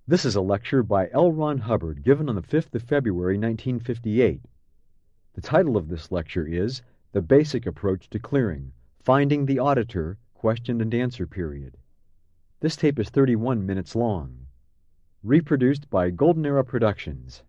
This is a lecture by L. Ron Hubbard given on the 5th of February, 1958. The title of this lecture is The Basic Approach to Clearing, Finding the Auditor, Question and Answer Period. This tape is 31 minutes long. Reproduced by Golden Era Productions.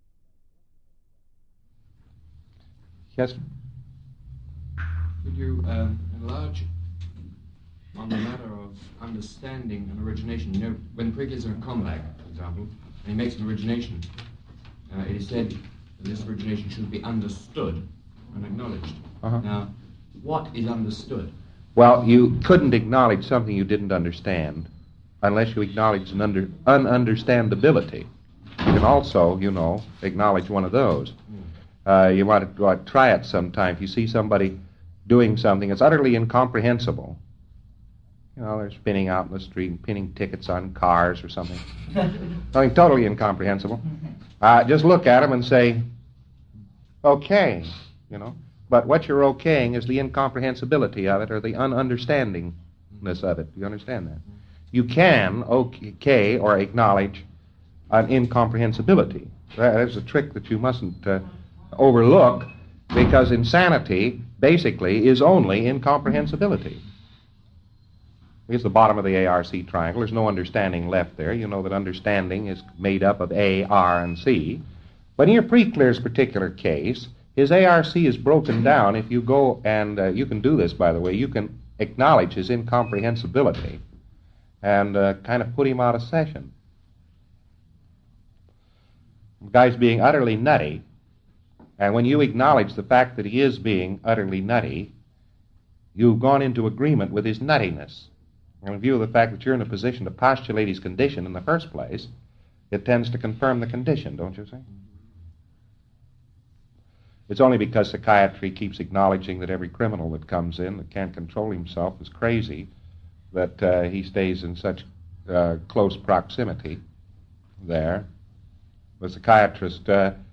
Yes? Could you enlarge on the matter of understanding and origination? You know, when Frege is in a combat, for example, and he makes an origination, it is said that this origination should be understood and acknowledged. Now, what is understood? Well, you couldn't acknowledge something you didn't understand unless you acknowledge an ununderstandability. You can also, acknowledge one of those. You want to try it sometime. If you see somebody doing something that's utterly incomprehensible, they're spinning out in the street and pinning tickets on cars or something. Something totally incomprehensible. Just look at them and say, okay, But what you're okaying is the incomprehensibility of it or the ununderstandingness of it. Do you understand that? You can okay or acknowledge an incomprehensibility. That is a trick that you mustn't overlook, because insanity basically is only incomprehensibility. Here's the bottom of the ARC triangle. There's no understanding left there. You know that understanding is made up of A, R, and C. But in your Preclear's particular case, his ARC is broken down. If you go and you can do this, by the way, you can acknowledge his incomprehensibility and kind of put him out of session. The guy's being utterly nutty, and when you acknowledge the fact that he is being utterly nutty, you've gone into agreement with his nuttiness. And in view of the fact that you're in a position to postulate his condition in the first place, it tends to confirm the condition, don't you see? It's only because psychiatry keeps acknowledging that every criminal that comes in that can't control himself is crazy that he stays in such close proximity there. The psychiatrist,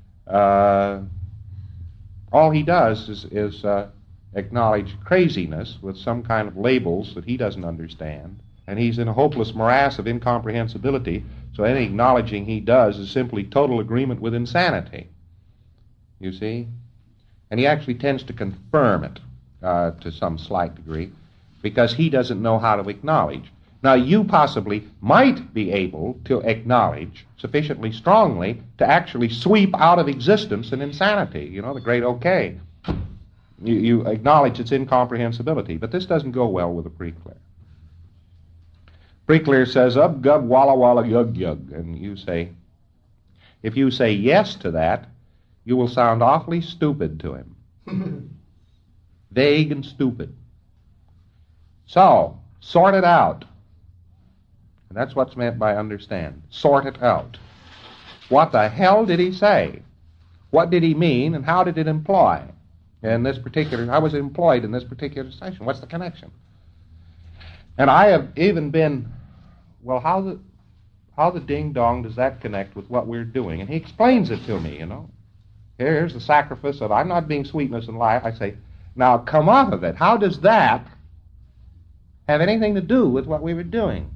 all he does is acknowledge craziness with some kind of labels that he doesn't understand, and he's in a hopeless morass of incomprehensibility, so any acknowledging he does is simply total agreement with insanity. You see? And he actually tends to confirm it to some slight degree because he doesn't know how to acknowledge. Now, you possibly might be able to acknowledge sufficiently strongly to actually sweep out of existence an insanity, the great okay. You acknowledge its incomprehensibility, but this doesn't go well with a Preclear. Preclear says, ub, gub, walla, walla, yug, yug, and you say, if you say yes to that, you will sound awfully stupid to him. Vague and stupid. So, sort it out. And that's what's meant by understand. Sort it out. What the hell did he say? What did he mean, and how did it imply? How was it employed in this particular session? What's the connection? And I have even been, well, how the ding-dong does that connect with what we're doing? And he explains it to me, Here's the sacrifice of, I'm not being sweetness in life. I say, now come off of it. How does that have anything to do with what we were doing?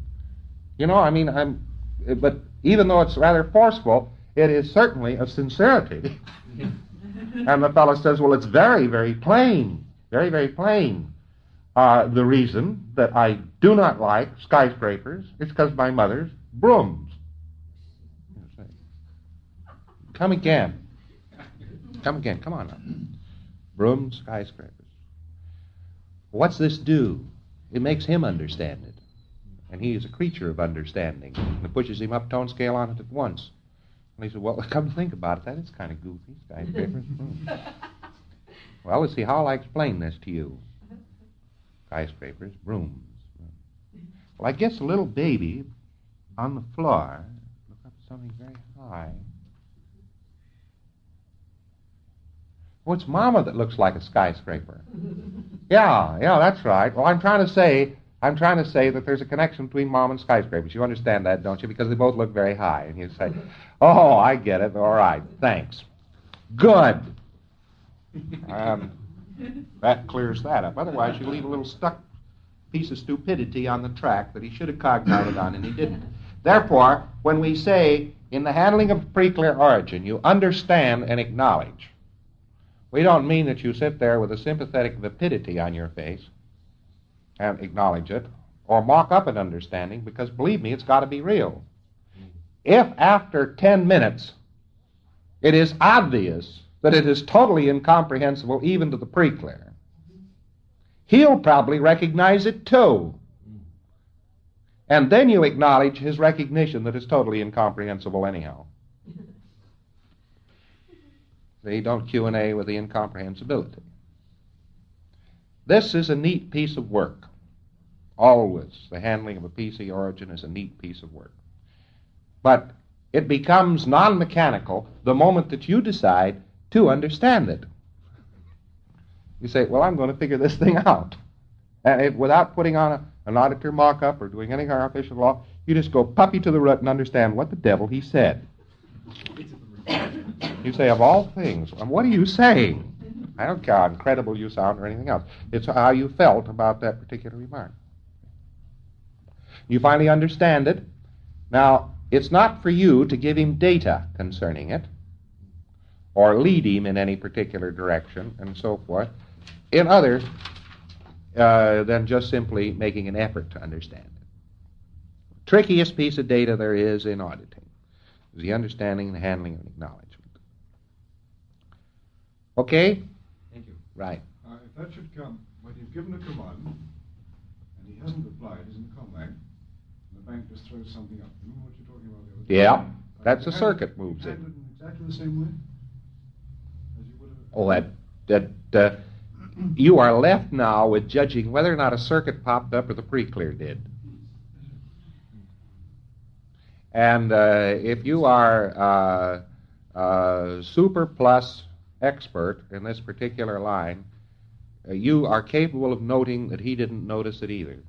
But even though it's rather forceful, it is certainly a sincerity. And the fellow says, well, it's very, very plain. Very, very plain. The reason that I do not like skyscrapers is because my mother's brooms. Come again. Come on now. Brooms, skyscrapers. What's this do? It makes him understand it. And he is a creature of understanding. And it pushes him up tone scale on it at once. And he said, well, come to think about it, that is kind of goofy, skyscrapers. Well, let's see, how will I explain this to you? Skyscrapers, brooms. Well, I guess a little baby on the floor, look up at something very high. Well, it's Mama that looks like a skyscraper. Yeah, that's right. Well, I'm trying to say that there's a connection between Mom and skyscrapers. You understand that, don't you? Because they both look very high. And you say, oh, I get it. All right, thanks. Good. That clears that up. Otherwise, you leave a little stuck piece of stupidity on the track that he should have cognited on, and he didn't. Therefore, when we say in the handling of pre-clear origin, you understand and acknowledge, we don't mean that you sit there with a sympathetic vapidity on your face and acknowledge it, or mock up an understanding, because believe me, it's got to be real. If after 10 minutes it is obvious that it is totally incomprehensible even to the pre-clear, he'll probably recognize it too. And then you acknowledge his recognition that it's totally incomprehensible anyhow. See, don't Q&A with the incomprehensibility. This is a neat piece of work. Always, the handling of a PC origin is a neat piece of work. But it becomes non-mechanical the moment that you decide to understand it. You say, well, I'm going to figure this thing out. And without putting on an auditor mock-up or doing any artificial law, you just go puppy to the root and understand what the devil he said. You say, of all things, what are you saying? I don't care how incredible you sound or anything else. It's how you felt about that particular remark. You finally understand it. Now, it's not for you to give him data concerning it or lead him in any particular direction and so forth in other than just simply making an effort to understand it. Trickiest piece of data there is in auditing is the understanding and handling and acknowledgement. Okay? Thank you. Right. If that should come, when you've given a command and he hasn't replied, isn't come back, the bank just throws something up. You know what you're talking about there? Yeah, that's a circuit moves it. In exactly the same way as you would have. Oh, you are left now with judging whether or not a circuit popped up or the pre-clear did. And if you are super plus expert in this particular line, you are capable of noting that he didn't notice it either.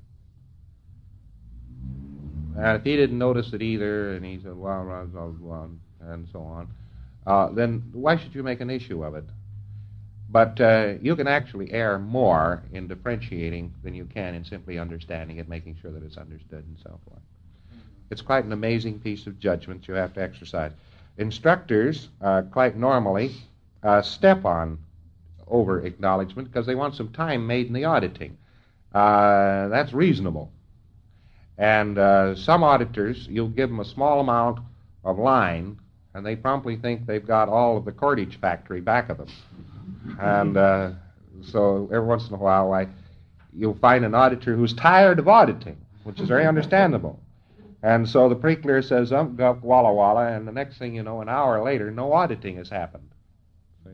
And if he didn't notice it either, and he said, well, and so on, then why should you make an issue of it? But you can actually err more in differentiating than you can in simply understanding it, making sure that it's understood and so forth. It's quite an amazing piece of judgment you have to exercise. Instructors quite normally step on over acknowledgement because they want some time made in the auditing. That's reasonable. And some auditors, you'll give them a small amount of line, and they promptly think they've got all of the cordage factory back of them. And so every once in a while, you'll find an auditor who's tired of auditing, which is very understandable. And so the pre-clear says, gup, walla walla, and the next thing you know, an hour later, no auditing has happened. See?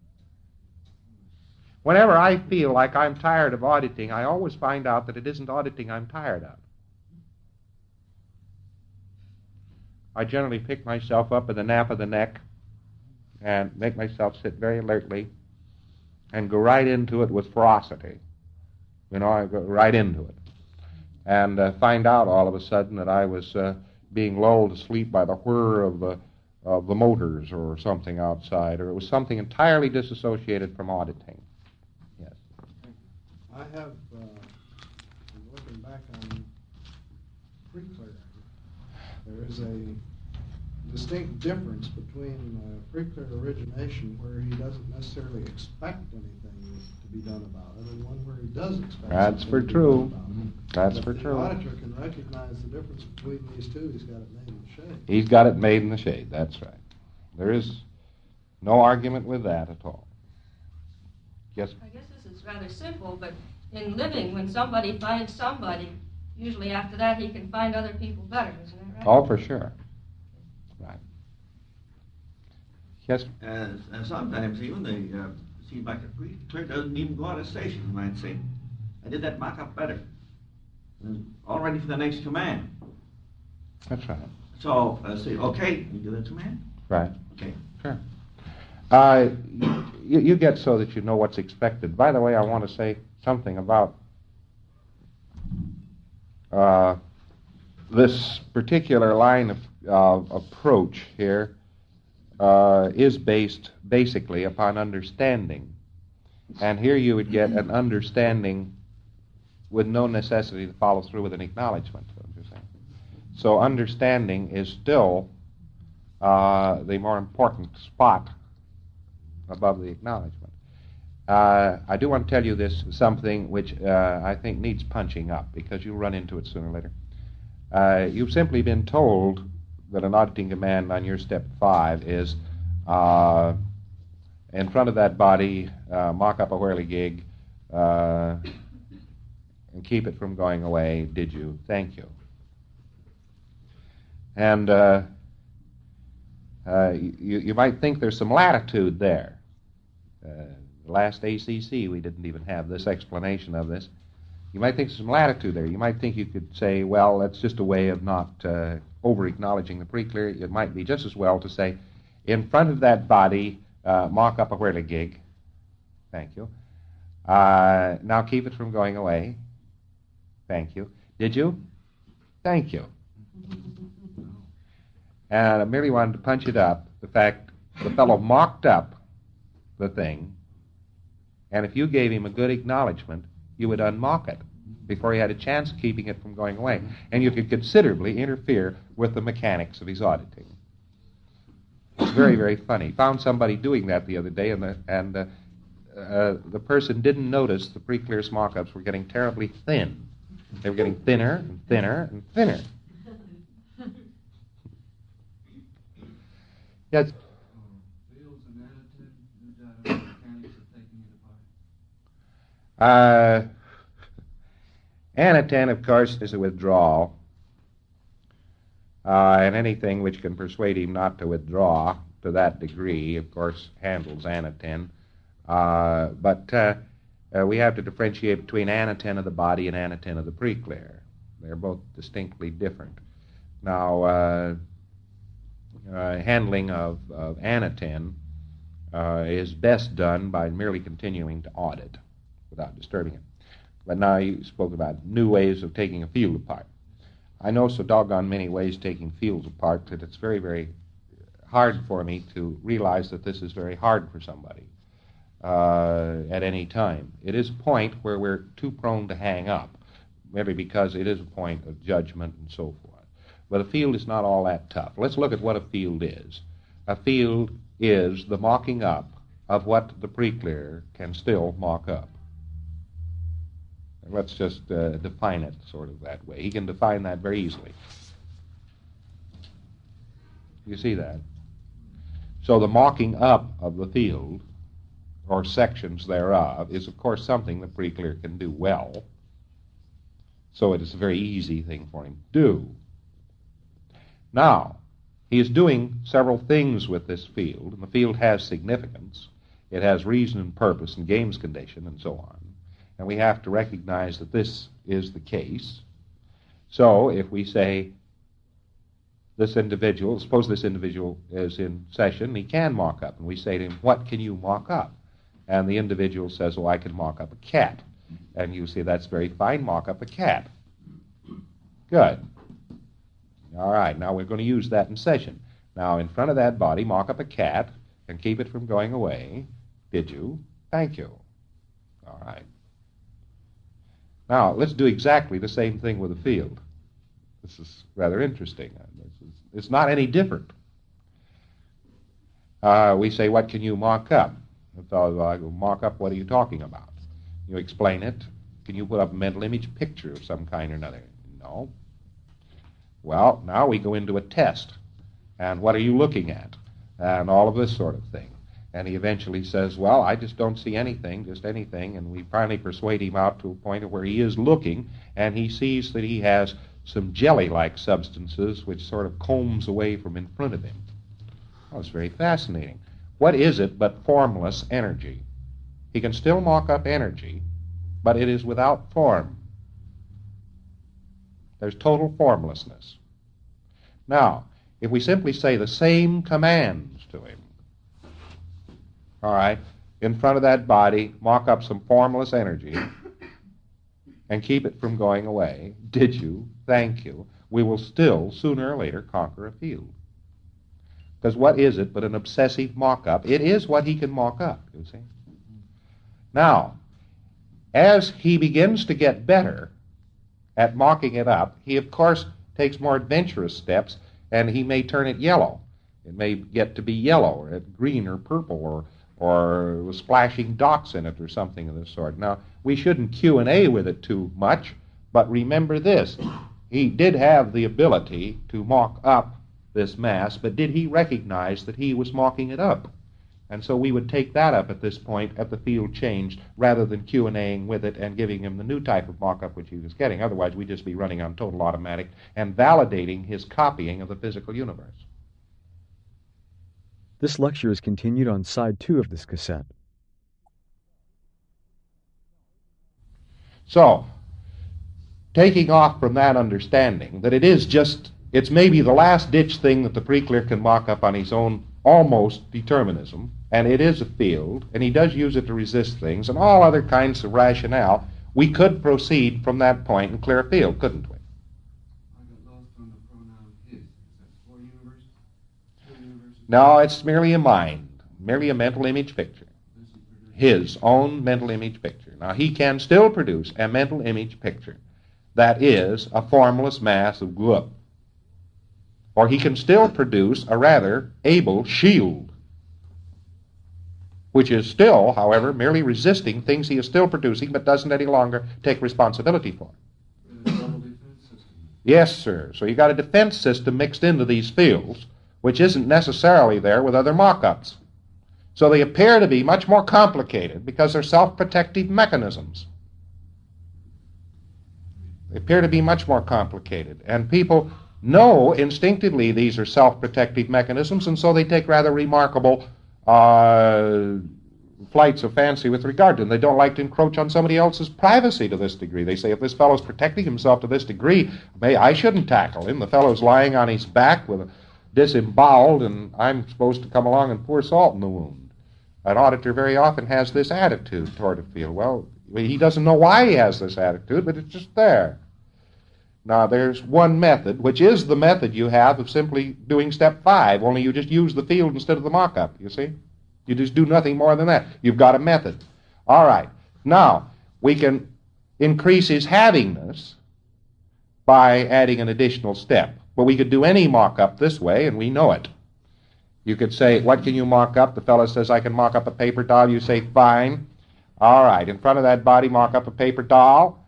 Whenever I feel like I'm tired of auditing, I always find out that it isn't auditing I'm tired of. I generally pick myself up by the nape of the neck and make myself sit very alertly and go right into it with ferocity. You know, I go right into it. And find out all of a sudden that I was being lulled to sleep by the whir of the motors or something outside, or it was something entirely disassociated from auditing. Yes. I have, looking back on pre-clear, there is a distinct difference between pre-clear origination, where he doesn't necessarily expect anything to be done about it, and one where he does expect That's something for to be true. done about it. That's But for the true. auditor can recognize the difference between these two. He's got it made in the shade. He's got it made in the shade. That's right. There is no argument with that at all. Yes? I guess this is rather simple, but in living, when somebody finds somebody, usually after that he can find other people better, isn't that right? Oh, for sure. Right. Yes? And sometimes even they seem like a pre-clear doesn't even go out of station. You might say, I did that mock-up better. And all ready for the next command. That's right. So say, okay, you do that command? Right. Okay. Sure. You get so that you know what's expected. By the way, I want to say something about this particular line of approach here is based basically upon understanding. And here you would get an understanding with no necessity to follow through with an acknowledgement. So so understanding is still the more important spot above the acknowledgement. I do want to tell you this, something which I think needs punching up, because you'll run into it sooner or later. You've simply been told that an auditing command on your step 5 is in front of that body, mock up a whirligig, and keep it from going away. Did you? Thank you. And you might think there's some latitude there. The last ACC, we didn't even have this explanation of this. You might think there's some latitude there. You might think you could say, well, that's just a way of not over-acknowledging the pre-clear. It might be just as well to say, in front of that body, mock up a whirligig. Thank you. Now keep it from going away. Thank you. Did you? Thank you. And I merely wanted to punch it up, the fact the fellow mocked up the thing, and if you gave him a good acknowledgement, you would unmock it before he had a chance of keeping it from going away. And you could considerably interfere with the mechanics of his auditing. It's very, very funny. Found somebody doing that the other day, and the person didn't notice the pre-clear mock-ups were getting terribly thin. They were getting thinner and thinner and thinner. Yes. Fields and additive mechanics of taking it apart. Anaten, of course, is a withdrawal. And anything which can persuade him not to withdraw to that degree, of course, handles anaten. But we have to differentiate between anaten of the body and anaten of the pre-clear. They're both distinctly different. Now, handling of anaten is best done by merely continuing to audit without disturbing it. But now you spoke about new ways of taking a field apart. I know so doggone many ways taking fields apart that it's very, very hard for me to realize that this is very hard for somebody at any time. It is a point where we're too prone to hang up, maybe because it is a point of judgment and so forth. But a field is not all that tough. Let's look at what a field is. A field is the mocking up of what the pre-clear can still mock up. Let's just define it sort of that way. He can define that very easily. You see that? So the mocking up of the field, or sections thereof, is of course something the pre-clear can do well. So it is a very easy thing for him to do. Now, he is doing several things with this field, and the field has significance. It has reason and purpose and games condition and so on. And we have to recognize that this is the case. So if we say this individual, suppose this individual is in session, he can mock up. And we say to him, what can you mock up? And the individual says, well, I can mock up a cat. And you say, that's very fine, mock up a cat. Good. All right, now we're going to use that in session. Now, in front of that body, mock up a cat and keep it from going away. Did you? Thank you. All right. Now, let's do exactly the same thing with the field. This is rather interesting. It's not any different. We say, what can you mock up? The fellow will I go, mock up, what are you talking about? You explain it. Can you put up a mental image picture of some kind or another? No. Well, now we go into a test. And what are you looking at? And all of this sort of thing. And he eventually says, well, I just don't see anything, just anything. And we finally persuade him out to a point where he is looking, and he sees that he has some jelly-like substances which sort of combs away from in front of him. Well, it's very fascinating. What is it but formless energy? He can still mock up energy, but it is without form. There's total formlessness. Now, if we simply say the same commands to him, all right, in front of that body, mock up some formless energy and keep it from going away. Did you? Thank you. We will still, sooner or later, conquer a field. Because what is it but an obsessive mock-up? It is what he can mock up, you see. Now, as he begins to get better at mocking it up, he, of course, takes more adventurous steps, and he may turn it yellow. It may get to be yellow, or green, or purple, or with splashing dots in it, or something of the sort. Now, we shouldn't Q&A with it too much, but remember this. He did have the ability to mock up this mass, but did he recognize that he was mocking it up? And so we would take that up at this point at the field changed, rather than Q&Aing with it and giving him the new type of mock-up which he was getting. Otherwise, we'd just be running on total automatic and validating his copying of the physical universe. This lecture is continued on side 2 of this cassette. So, taking off from that understanding that it's maybe the last-ditch thing that the pre-clear can mock up on his own almost determinism, and it is a field, and he does use it to resist things, and all other kinds of rationale, we could proceed from that point and clear a field, couldn't we? I got lost on the pronoun his. Is that for universe? Two universes? No, it's merely a mind, merely a mental image picture. His own mental image picture. Now, he can still produce a mental image picture that is a formless mass of glup. Or he can still produce a rather able shield, which is still, however, merely resisting things he is still producing but doesn't any longer take responsibility for. Double defense system. Yes, sir. So you got a defense system mixed into these fields, which isn't necessarily there with other mock-ups. So they appear to be much more complicated because they're self-protective mechanisms. They appear to be much more complicated. And people know instinctively these are self-protective mechanisms, and so they take rather remarkable flights of fancy with regard to them. They don't like to encroach on somebody else's privacy to this degree. They say, if this fellow's protecting himself to this degree, I shouldn't tackle him. The fellow's lying on his back with disemboweled, and I'm supposed to come along and pour salt in the wound. An auditor very often has this attitude toward a field. Well, he doesn't know why he has this attitude, but it's just there. Now, there's one method, which is the method you have of simply doing step 5, only you just use the field instead of the mock-up, you see? You just do nothing more than that. You've got a method. All right. Now, we can increase his havingness by adding an additional step. But we could do any mock-up this way, and we know it. You could say, what can you mock up? The fellow says, I can mock up a paper doll. You say, fine. All right. In front of that body, mock up a paper doll.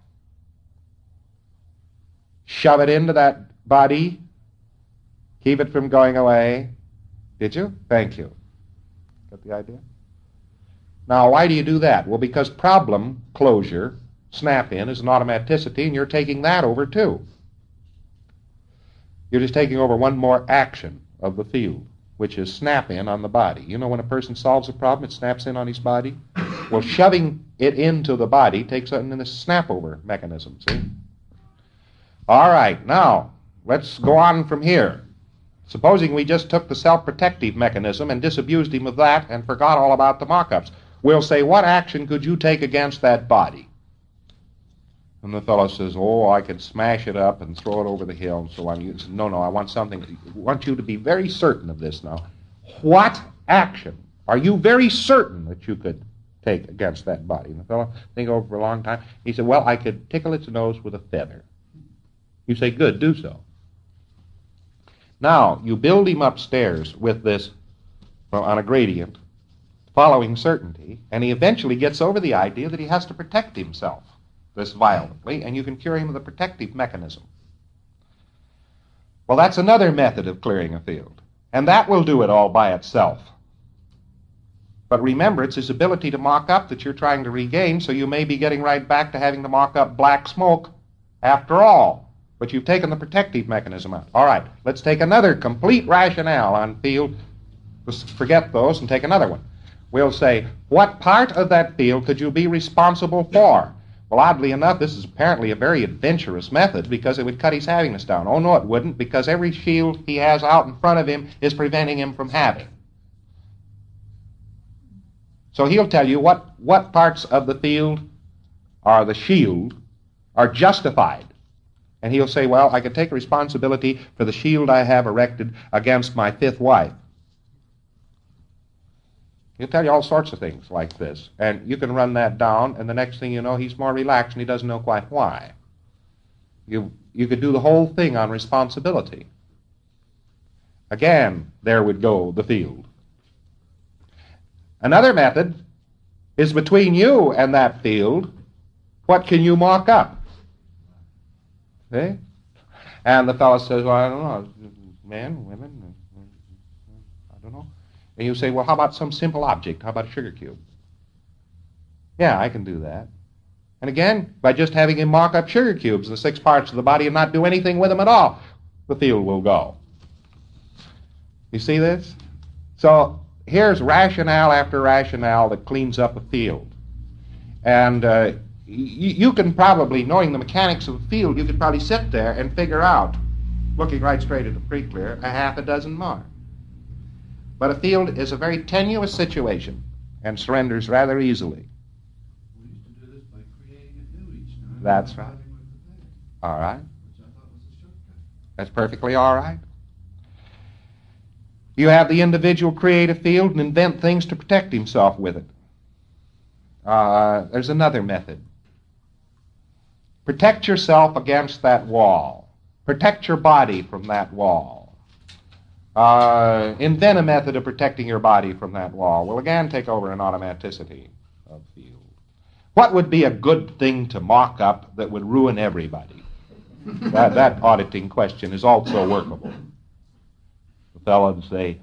Shove it into that body. Keep it from going away. Did you? Thank you. Got the idea? Now, why do you do that? Well, because problem closure, snap-in, is an automaticity, and you're taking that over, too. You're just taking over one more action of the field, which is snap-in on the body. You know when a person solves a problem, it snaps in on his body? Well, shoving it into the body takes it in this snap-over mechanism, see? All right, now, let's go on from here. Supposing we just took the self-protective mechanism and disabused him of that and forgot all about the mock-ups. We'll say, what action could you take against that body? And the fellow says, oh, I could smash it up and throw it over the hill and so on. You say, no, I want you to be very certain of this now. What action are you very certain that you could take against that body? And the fellow think over for a long time. He said, well, I could tickle its nose with a feather. You say, good, do so. Now, you build him upstairs with this on a gradient, following certainty, and he eventually gets over the idea that he has to protect himself this violently, and you can cure him of the protective mechanism. Well, that's another method of clearing a field, and that will do it all by itself. But remember, it's his ability to mock up that you're trying to regain, so you may be getting right back to having to mock up black smoke after all. But you've taken the protective mechanism out. All right, let's take another complete rationale on field. Let's forget those and take another one. We'll say, what part of that field could you be responsible for? Well, oddly enough, this is apparently a very adventurous method because it would cut his havingness down. Oh, no, it wouldn't, because every shield he has out in front of him is preventing him from having. So he'll tell you what parts of the field or the shield are justified. And he'll say, well, I can take responsibility for the shield I have erected against my fifth wife. He'll tell you all sorts of things like this. And you can run that down, and the next thing you know, he's more relaxed, and he doesn't know quite why. You you could do the whole thing on responsibility. Again, there would go the field. Another method is between you and that field, what can you mock up? See? And the fellow says, well, I don't know, men, women, I don't know. And you say, well, how about some simple object? How about a sugar cube? Yeah, I can do that. And again, by just having him mock up sugar cubes, the 6 parts of the body, and not do anything with them at all, the field will go. You see this? So here's rationale after rationale that cleans up a field. And you can probably, knowing the mechanics of the field, you could probably sit there and figure out, looking right straight at the pre-clear, a half a dozen more. But a field is a very tenuous situation and surrenders rather easily. We used to do this by creating a new each time. That's right. All right. Which I thought was a shortcut. That's perfectly all right. You have the individual create a field and invent things to protect himself with it. There's another method. Protect yourself against that wall. Protect your body from that wall. Invent a method of protecting your body from that wall. We'll again take over an automaticity of field. What would be a good thing to mock up that would ruin everybody? That auditing question is also workable. The fellow would say,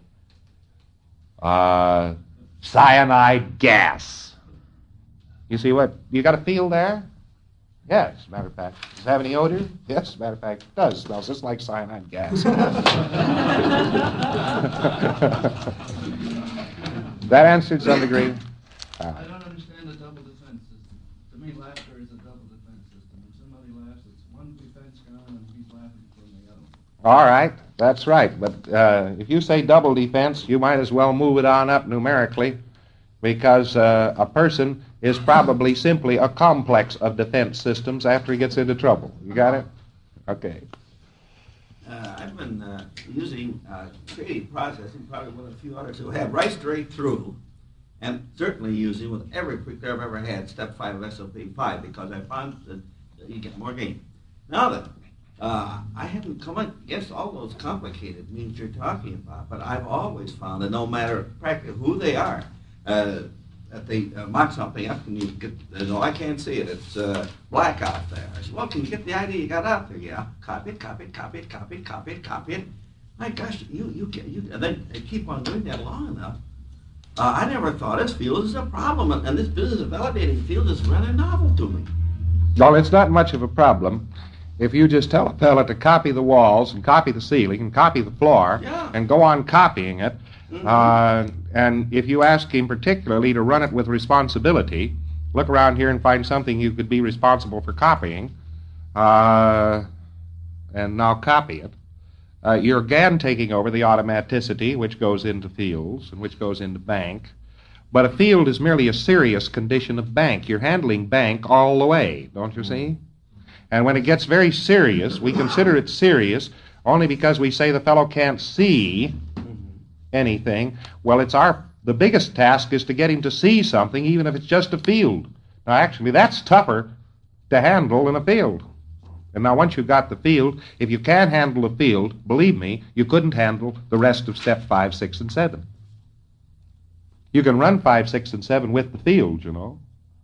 cyanide gas. You see what? You got a field there? Yes, as a matter of fact. Does it have any odor? Yes, as a matter of fact, it does. It smells just like cyanide gas. That answered to some degree? I don't understand the double defense system. To me, laughter is a double defense system. If somebody laughs, it's one defense gone and he's laughing from the other. All right, that's right. But if you say double defense, you might as well move it on up numerically, because a person is probably simply a complex of defense systems after he gets into trouble. You got it? Okay. I've been using creative processing, probably one of the few others who have right straight through, and certainly using with every pre-clear I've ever had, step 5 of SOP 5, because I found that you get more gain. Now then, I haven't come against all those complicated means you're talking about, but I've always found that no matter practically who they are, that they mock something up and you get, I can't see it, it's black out there. I said, well, can you get the idea you got out there? Yeah, copy it, copy it, copy it, copy it, copy it, copy it. My gosh, you and then they keep on doing that long enough. I never thought this field was a problem, and this business of validating field is rather novel to me. Well, it's not much of a problem if you just tell a fella to copy the walls and copy the ceiling and copy the floor and go on copying it. Mm-hmm. And if you ask him particularly to run it with responsibility, look around here and find something you could be responsible for copying, and now copy it. You're again taking over the automaticity, which goes into fields and which goes into bank. But a field is merely a serious condition of bank. You're handling bank all the way, don't you see? And when it gets very serious, we consider it serious only because we say the fellow can't see anything. Well, the biggest task is to get him to see something, even if it's just a field. Now, actually, that's tougher to handle than a field. And now, once you've got the field, if you can't handle the field, believe me, you couldn't handle the rest of step 5, 6, and 7. You can run 5, 6, and 7 with the field, you know.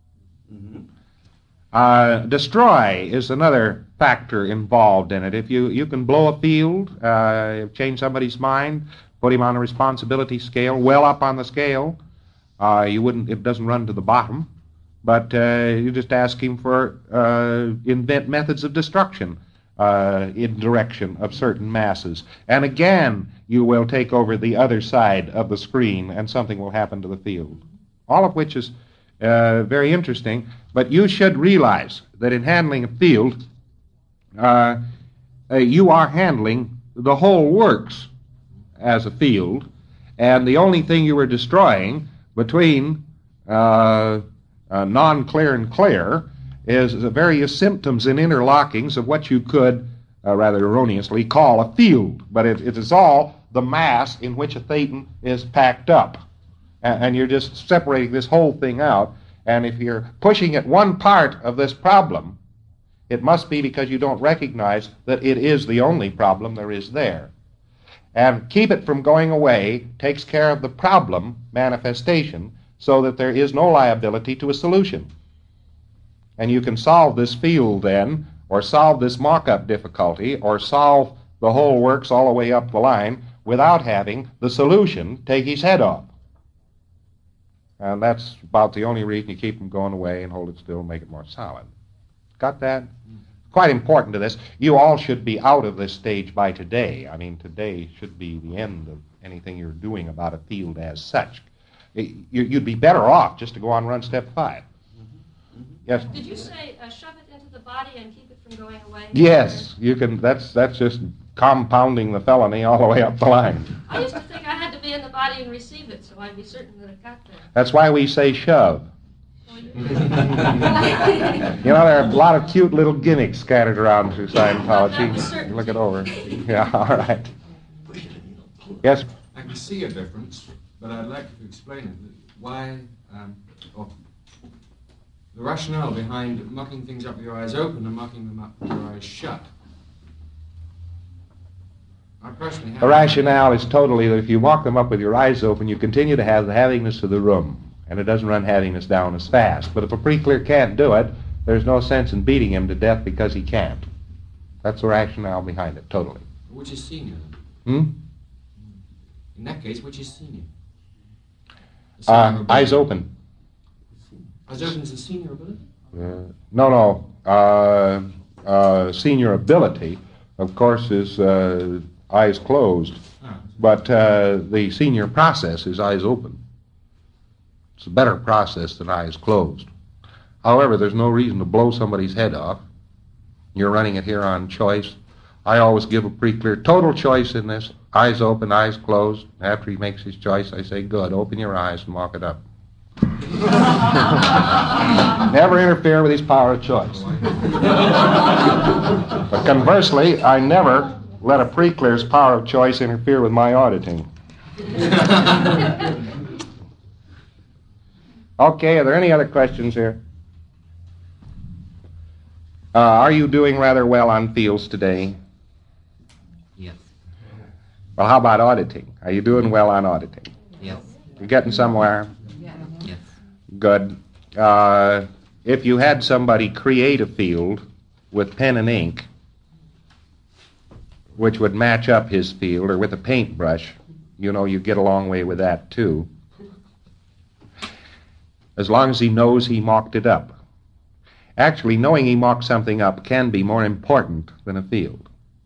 Mm-hmm. Destroy is another factor involved in it. If you can blow a field, change somebody's mind, put him on a responsibility scale, well up on the scale. It doesn't run to the bottom, but you just ask him for invent methods of destruction in direction of certain masses. And again, you will take over the other side of the screen and something will happen to the field. All of which is very interesting, but you should realize that in handling a field, you are handling the whole works as a field, and the only thing you were destroying between non-clear and clear is the various symptoms and interlockings of what you could, rather erroneously, call a field. But it is all the mass in which a thetan is packed up. And you're just separating this whole thing out, and if you're pushing at one part of this problem, It must be because you don't recognize that it is the only problem there is there. And keep it from going away takes care of the problem manifestation so that there is no liability to a solution. And you can solve this field then, or solve this mock-up difficulty, or solve the whole works all the way up the line without having the solution take his head off. And that's about the only reason you keep them going away and hold it still and make it more solid. Got that? Quite important to this. You all should be out of this stage by today. I mean, today should be the end of anything you're doing about a field as such. You'd be better off just to go on and run step 5. Yes? Did you say shove it into the body and keep it from going away? Yes, you can. That's just compounding the felony all the way up the line. I used to think I had to be in the body and receive it, so I'd be certain that it got there. That's why we say shove. Well, You know, there are a lot of cute little gimmicks scattered around through Scientology. You look it over. Yeah, all right. Yes? I can see a difference, but I'd like you to explain it. Why, the rationale behind mucking things up with your eyes open and mucking them up with your eyes shut. I personally have... The rationale is totally that if you walk them up with your eyes open, you continue to have the havingness of the room, and it doesn't run havingness down as fast. But if a pre-clear can't do it, there's no sense in beating him to death because he can't. That's the rationale behind it, totally. Which is senior, then? Hmm? In that case, which is senior? Eyes open. Eyes open is a senior ability? No. Senior ability, of course, is eyes closed. But the senior process is eyes open. It's a better process than eyes closed. However, there's no reason to blow somebody's head off. You're running it here on choice. I always give a pre-clear total choice in this. Eyes open, eyes closed. After he makes his choice, I say, good, open your eyes and walk it up. Never interfere with his power of choice. But conversely, I never let a pre-clear's power of choice interfere with my auditing. Okay, are there any other questions here? Are you doing rather well on fields today? Yes. Well, how about auditing? Are you doing well on auditing? Yes. You getting somewhere? Yes. Good. If you had somebody create a field with pen and ink, which would match up his field, or with a paintbrush, you know, you get a long way with that, too. As long as he knows he mocked it up. Actually, knowing he mocked something up can be more important than a field.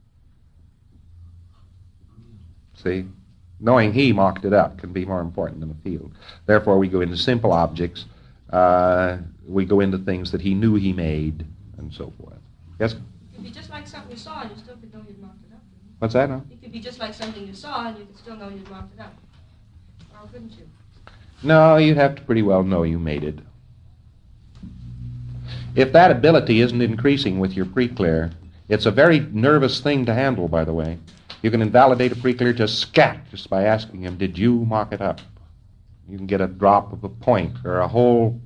See? Knowing he mocked it up can be more important than a field. Therefore, we go into simple objects. We go into things that he knew he made, and so forth. Yes? It could be just like something you saw and you still could know you'd mocked it up. What's that now? It could be just like something you saw and you could still know you'd mocked it up. Or couldn't you? No, you'd have to pretty well know you made it. If that ability isn't increasing with your pre-clear, it's a very nervous thing to handle, by the way. You can invalidate a pre-clear just by asking him, did you mock it up? You can get a drop of a point or a whole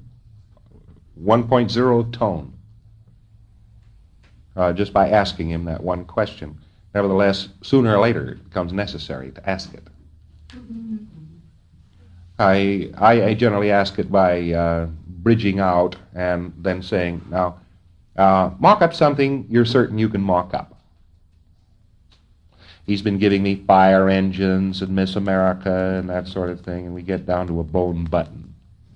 1.0 tone just by asking him that one question. Nevertheless, sooner or later it becomes necessary to ask it. I generally ask it by bridging out and then saying, now, mock up something you're certain you can mock up. He's been giving me fire engines and Miss America and that sort of thing, and we get down to a bone button.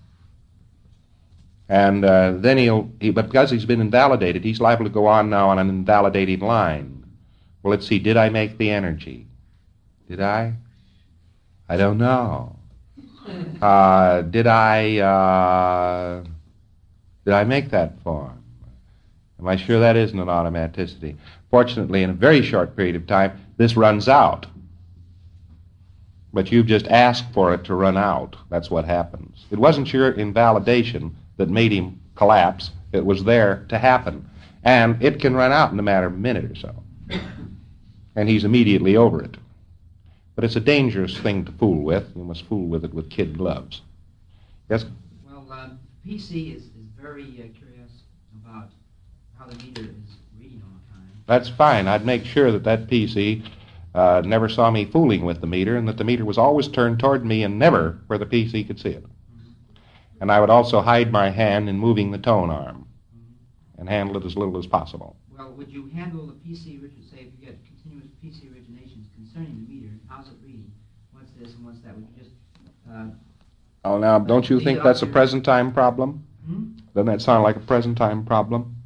And then but because he's been invalidated, he's liable to go on now on an invalidating line. Well, let's see, did I make the energy? Did I? I don't know. Did I make that form? Am I sure that isn't an automaticity? Fortunately, in a very short period of time, this runs out. But you've just asked for it to run out. That's what happens. It wasn't your invalidation that made him collapse. It was there to happen. And it can run out in a matter of a minute or so. And he's immediately over it. But it's a dangerous thing to fool with. You must fool with it with kid gloves. Yes? Well, PC is very curious about how the meter is reading all the time. That's fine. I'd make sure that that PC never saw me fooling with the meter, and that the meter was always turned toward me and never where the PC could see it. And I would also hide my hand in moving the tone arm and handle it as little as possible. Well, would you handle the PC, say if you get continuous PC originations concerning the meter, how's it reading? What's this and what's that? Would you just... Oh, now, don't you think that's a present time problem? Hmm? Doesn't that sound like a present time problem?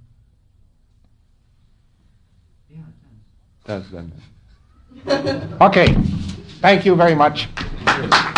Yeah, it does. Does, doesn't it? Okay. Thank you very much.